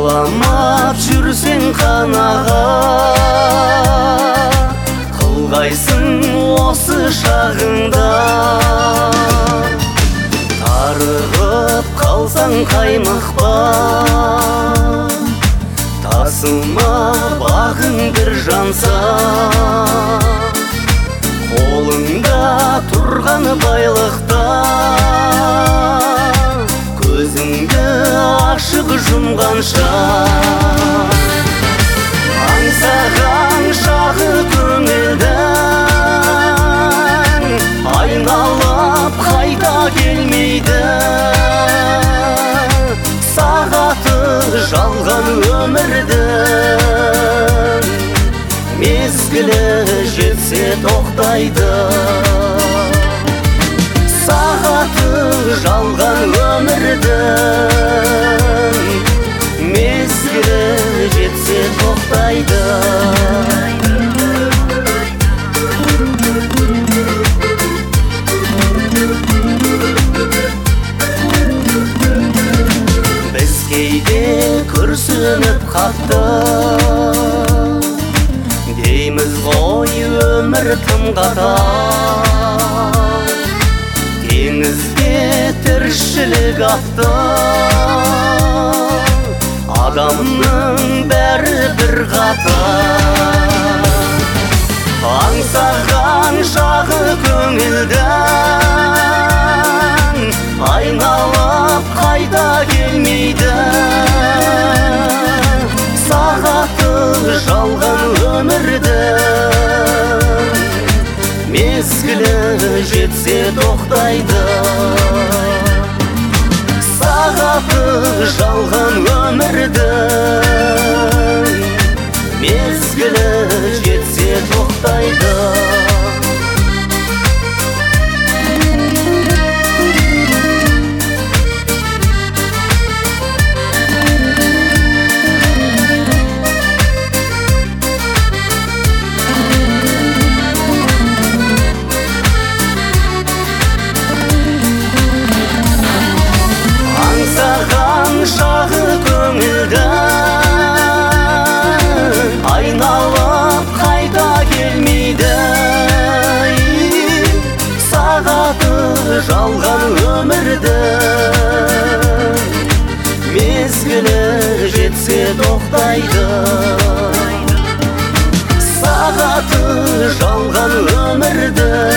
қаламап жүрсең қанаға, қылғайсың осы шағыңда. Тарығып қалсаң қаймықпа, тасыма бағың бір жанса. Қолыңда тұрған байлықта, көзіңді ашып жұмғанша. Аңсаған шағы көңілдің, айналып қайта келмейді. Сағаты жалған өмірдің, мезгілі жетсе тоқтайды. Сағаты жалған өмірдің, мезгілі жетсе тоқтайды. Біз кейде күрсініп қатты, дейміз ғой өмір тым қатал. Теңізде тіршілік атты, адамның бәрі бір қатар. Аңсаған шағы көңілдің, айналып қайта келмейді. Сағаты жалған өмірдің, мезгілі жетсе тоқтайды. Сағаты жалған өмірдің, мезгілі жетсе тоқтайды. Аңсаған шағы көңілдің, айналып қайта келмейді. Сағаты жалған өмірдің, мезгілі жетсе тоқтайды. Сағаты жалған өмірдің,